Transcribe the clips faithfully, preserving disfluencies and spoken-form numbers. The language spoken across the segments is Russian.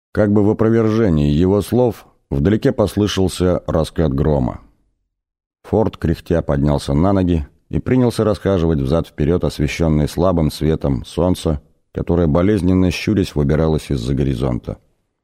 Как бы в опровержении его слов вдалеке послышался раскат грома. Форд, кряхтя, поднялся на ноги и принялся расхаживать взад-вперед, освещенный слабым светом солнца, которое, болезненно щурясь, выбиралось из-за горизонта.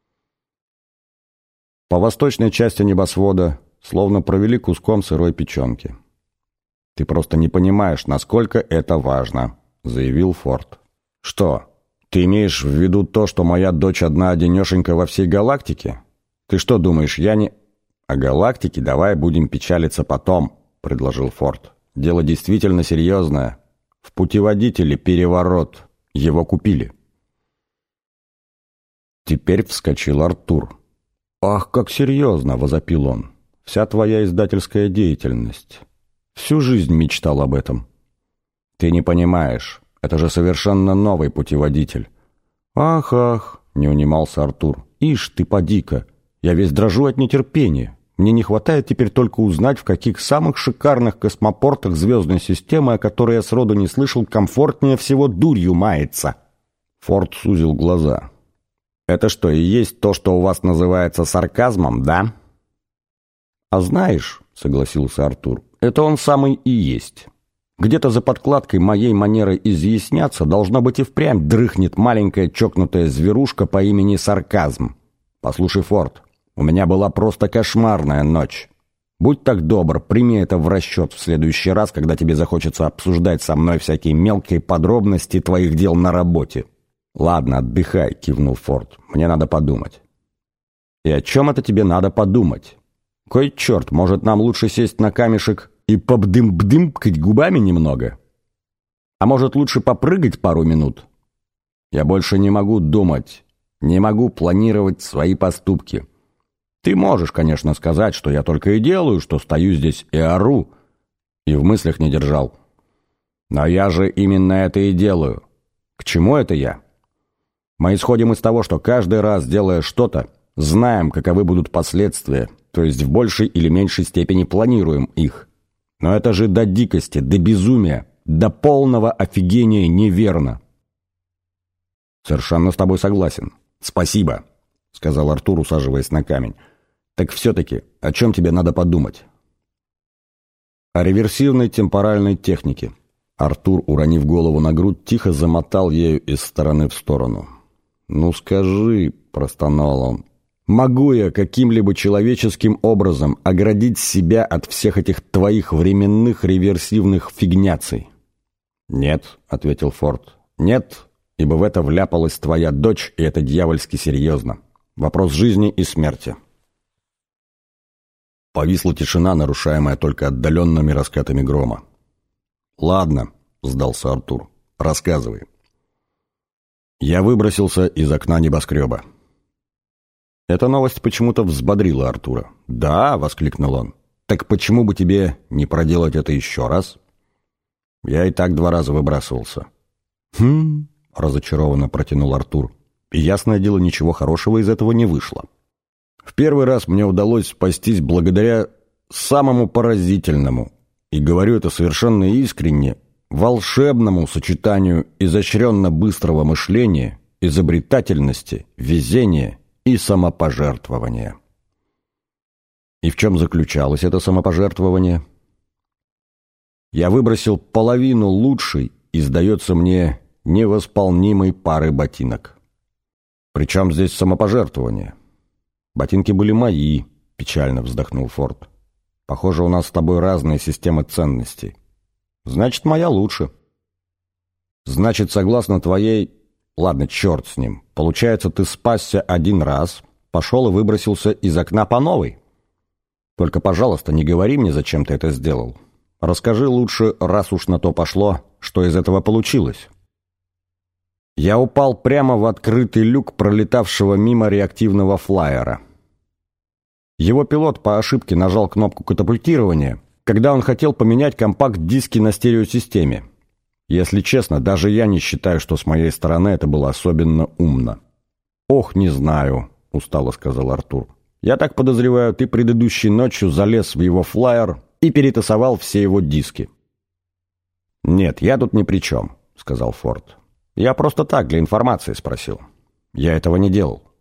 По восточной части небосвода словно провели куском сырой печенки. «Ты просто не понимаешь, насколько это важно», — заявил Форд. «Что, ты имеешь в виду то, что моя дочь одна-одинешенька во всей галактике? Ты что думаешь, я не...» «О галактике давай будем печалиться потом», — предложил Форд. «Дело действительно серьезное. В путеводителе переворот. Его купили». Теперь вскочил Артур. «Ах, как серьезно!» — возопил он. «Вся твоя издательская деятельность. Всю жизнь мечтал об этом». «Ты не понимаешь. Это же совершенно новый путеводитель». «Ах, ах!» — не унимался Артур. «Ишь ты, поди-ка! Я весь дрожу от нетерпения. Мне не хватает теперь только узнать, в каких самых шикарных космопортах звездной системы, о которой я сроду не слышал, комфортнее всего дурью мается». Форд сузил глаза. «Это что, и есть то, что у вас называется сарказмом, да?» «А знаешь, — согласился Артур, — это он самый и есть. Где-то за подкладкой моей манеры изъясняться должно быть и впрямь дрыхнет маленькая чокнутая зверушка по имени Сарказм. Послушай, Форд, у меня была просто кошмарная ночь. Будь так добр, прими это в расчет в следующий раз, когда тебе захочется обсуждать со мной всякие мелкие подробности твоих дел на работе». «Ладно, отдыхай», — кивнул Форд. «Мне надо подумать». «И о чем это тебе надо подумать? Кой черт, может, нам лучше сесть на камешек и побдым-бдымкать губами немного? А может, лучше попрыгать пару минут? Я больше не могу думать, не могу планировать свои поступки. Ты можешь, конечно, сказать, что я только и делаю, что стою здесь и ору, и в мыслях не держал. Но я же именно это и делаю. К чему это я? Мы исходим из того, что каждый раз, делая что-то, знаем, каковы будут последствия, то есть в большей или меньшей степени планируем их. Но это же до дикости, до безумия, до полного офигения неверно». «Совершенно с тобой согласен. Спасибо», — сказал Артур, усаживаясь на камень. «Так все-таки, о чем тебе надо подумать?» «О реверсивной темпоральной технике». Артур, уронив голову на грудь, тихо замотал ею из стороны в сторону. «Ну скажи», — простонал он, — «могу я каким-либо человеческим образом оградить себя от всех этих твоих временных реверсивных фигняций?» «Нет», — ответил Форд, — «нет, ибо в это вляпалась твоя дочь, и это дьявольски серьезно. Вопрос жизни и смерти». Повисла тишина, нарушаемая только отдаленными раскатами грома. «Ладно», — сдался Артур, — «рассказывай». Я выбросился из окна небоскреба. Эта новость почему-то взбодрила Артура. «Да», — воскликнул он, — «так почему бы тебе не проделать это еще раз?» «Я и так два раза выбрасывался». «Хм», — разочарованно протянул Артур, — «и ясное дело, ничего хорошего из этого не вышло. В первый раз мне удалось спастись благодаря самому поразительному, и говорю это совершенно искренне, волшебному сочетанию изощренно быстрого мышления, изобретательности, везения и самопожертвования». И в чем заключалось это самопожертвование? Я выбросил половину лучшей и, сдается мне, невосполнимой пары ботинок. Причем здесь самопожертвование? Ботинки были мои, печально вздохнул Форд. Похоже, у нас с тобой разные системы ценностей. Значит, моя лучше. Значит, согласно твоей... Ладно, черт с ним. Получается, ты спасся один раз, пошел и выбросился из окна по новой. Только, пожалуйста, не говори мне, зачем ты это сделал. Расскажи лучше, раз уж на то пошло, что из этого получилось. Я упал прямо в открытый люк пролетавшего мимо реактивного флайера. Его пилот по ошибке нажал кнопку катапультирования, когда он хотел поменять компакт-диски на стереосистеме. Если честно, даже я не считаю, что с моей стороны это было особенно умно. «Ох, не знаю», — устало сказал Артур. «Я так подозреваю, ты предыдущей ночью залез в его флайер и перетасовал все его диски». «Нет, я тут ни при чем», — сказал Форд. «Я просто так, для информации спросил. Я этого не делал.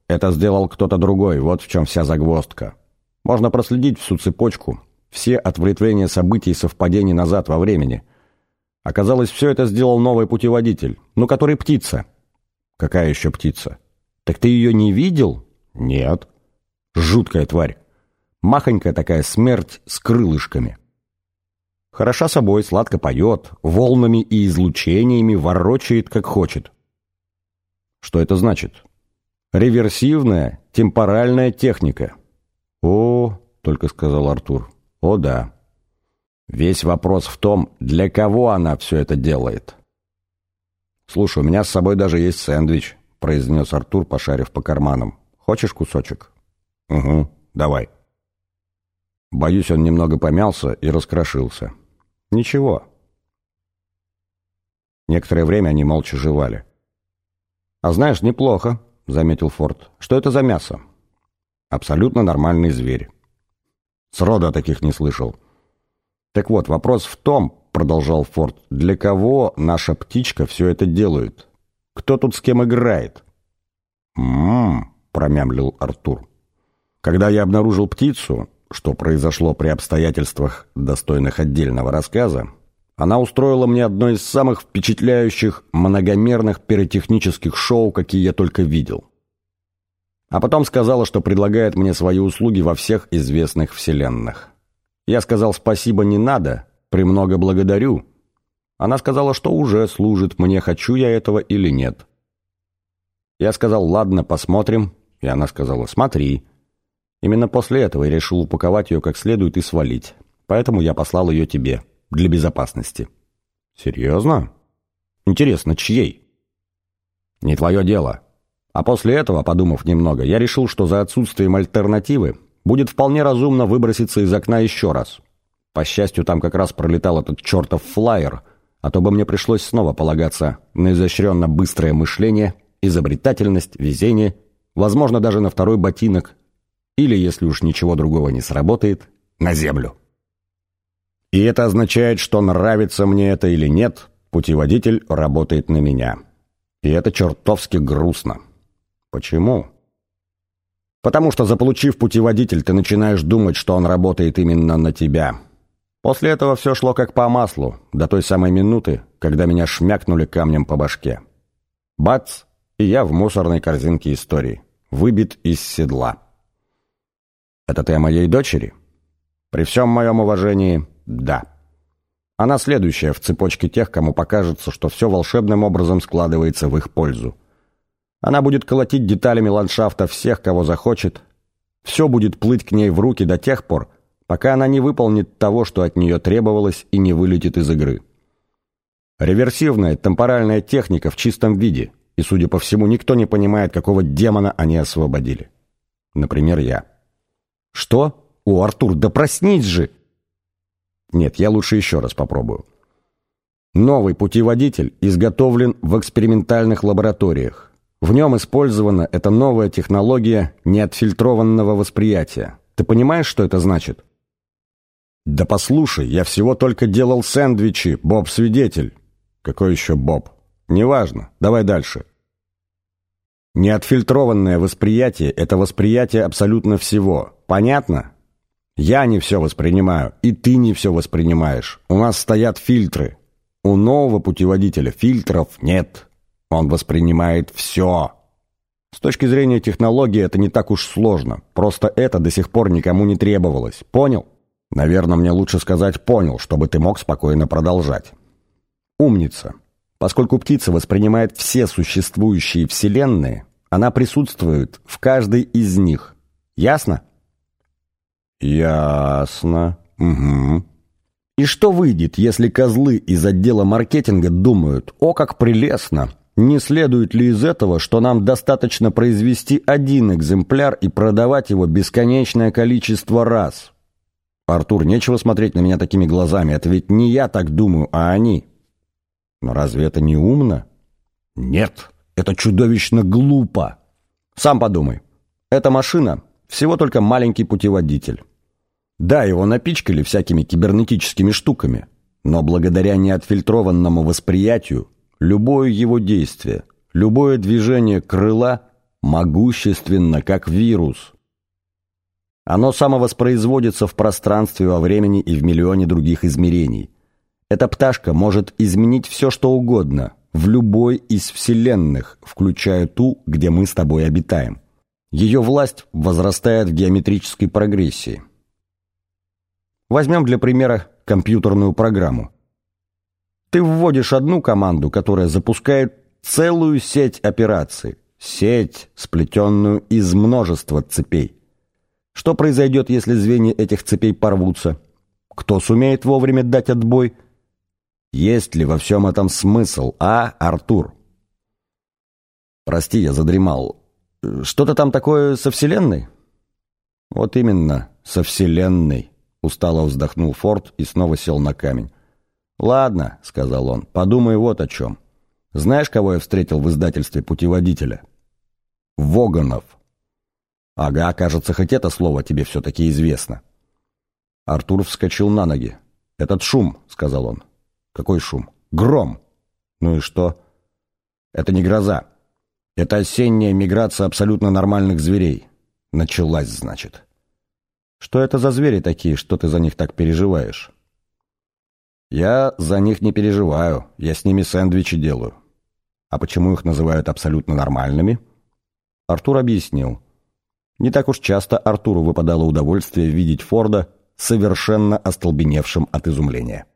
Это сделал кто-то другой, вот в чем вся загвоздка. Можно проследить всю цепочку, все ответвления событий и совпадений назад во времени. Оказалось, все это сделал новый путеводитель, ну, который птица. Какая еще птица? Так ты ее не видел? Нет. Жуткая тварь. Махонькая такая смерть с крылышками. Хороша собой, сладко поет, волнами и излучениями ворочает, как хочет. Что это значит? Реверсивная, темпоральная техника. О, только сказал Артур. О, да. Весь вопрос в том, для кого она все это делает. Слушай, у меня с собой даже есть сэндвич, произнес Артур, пошарив по карманам. Хочешь кусочек? Угу, давай. Боюсь, он немного помялся и раскрошился. Ничего. Некоторое время они молча жевали. А знаешь, неплохо, заметил Форд. Что это за мясо? Абсолютно нормальный зверь. Сроду таких не слышал. Так вот, вопрос в том, продолжал Форд, для кого наша птичка все это делает? Кто тут с кем играет? «М-м-м», промямлил Артур. Когда я обнаружил птицу, что произошло при обстоятельствах, достойных отдельного рассказа, она устроила мне одно из самых впечатляющих многомерных пиротехнических шоу, какие я только видел. А потом сказала, что предлагает мне свои услуги во всех известных вселенных. Я сказал спасибо, не надо, премного благодарю. Она сказала, что уже служит мне, хочу я этого или нет. Я сказал, ладно, посмотрим, и она сказала, смотри. Именно после этого я решил упаковать ее как следует и свалить. Поэтому я послал ее тебе, для безопасности. Серьезно? Интересно, чьей? Не твое дело. А после этого, подумав немного, я решил, что за отсутствием альтернативы будет вполне разумно выброситься из окна еще раз. По счастью, там как раз пролетал этот чертов флайер, а то бы мне пришлось снова полагаться на изощренно быстрое мышление, изобретательность, везение, возможно, даже на второй ботинок, или, если уж ничего другого не сработает, на землю. И это означает, что нравится мне это или нет, путеводитель работает на меня. И это чертовски грустно. Почему? Потому что, заполучив путеводитель, ты начинаешь думать, что он работает именно на тебя. После этого все шло как по маслу, до той самой минуты, когда меня шмякнули камнем по башке. Бац! И я в мусорной корзинке истории, выбит из седла. Это ты о моей дочери? При всем моем уважении, да. Она следующая в цепочке тех, кому покажется, что все волшебным образом складывается в их пользу. Она будет колотить деталями ландшафта всех, кого захочет. Все будет плыть к ней в руки до тех пор, пока она не выполнит того, что от нее требовалось, и не вылетит из игры. Реверсивная темпоральная техника в чистом виде, и, судя по всему, никто не понимает, какого демона они освободили. Например, я. Что? О, Артур, да проснись же! Нет, я лучше еще раз попробую. Новый путеводитель изготовлен в экспериментальных лабораториях. В нем использована эта новая технология неотфильтрованного восприятия. Ты понимаешь, что это значит? Да послушай, я всего только делал сэндвичи, Боб-свидетель. Какой еще Боб? Неважно, давай дальше. Неотфильтрованное восприятие – это восприятие абсолютно всего. Понятно? Я не все воспринимаю, и ты не все воспринимаешь. У нас стоят фильтры. У нового путеводителя фильтров нет. Он воспринимает все. С точки зрения технологии это не так уж сложно. Просто это до сих пор никому не требовалось. Понял? Наверное, мне лучше сказать «понял», чтобы ты мог спокойно продолжать. Умница. Поскольку птица воспринимает все существующие вселенные, она присутствует в каждой из них. Ясно? Ясно. Угу. И что выйдет, если козлы из отдела маркетинга думают: «О, как прелестно! Не следует ли из этого, что нам достаточно произвести один экземпляр и продавать его бесконечное количество раз?» Артур, нечего смотреть на меня такими глазами. Это ведь не я так думаю, а они. Но разве это не умно? Нет, это чудовищно глупо. Сам подумай. Эта машина всего только маленький путеводитель. Да, его напичкали всякими кибернетическими штуками, но благодаря неотфильтрованному восприятию любое его действие, любое движение крыла могущественно, как вирус. Оно самовоспроизводится в пространстве, во времени и в миллионе других измерений. Эта пташка может изменить все, что угодно, в любой из вселенных, включая ту, где мы с тобой обитаем. Ее власть возрастает в геометрической прогрессии. Возьмем для примера компьютерную программу. Ты вводишь одну команду, которая запускает целую сеть операций, сеть, сплетенную из множества цепей. Что произойдет, если звенья этих цепей порвутся? Кто сумеет вовремя дать отбой? Есть ли во всем этом смысл, а, Артур? Прости, я задремал. Что-то там такое со Вселенной? Вот именно, со Вселенной. Устало вздохнул Форд и снова сел на камень. «Ладно», — сказал он, — «подумай вот о чем. Знаешь, кого я встретил в издательстве «Путеводителя»?» «Воганов». «Ага, кажется, хоть это слово тебе все-таки известно». Артур вскочил на ноги. «Этот шум», — сказал он. «Какой шум?» «Гром». «Ну и что?» «Это не гроза. Это осенняя миграция абсолютно нормальных зверей. Началась, значит». «Что это за звери такие, что ты за них так переживаешь?» «Я за них не переживаю, я с ними сэндвичи делаю». «А почему их называют абсолютно нормальными?» Артур объяснил. Не так уж часто Артуру выпадало удовольствие видеть Форда совершенно остолбеневшим от изумления.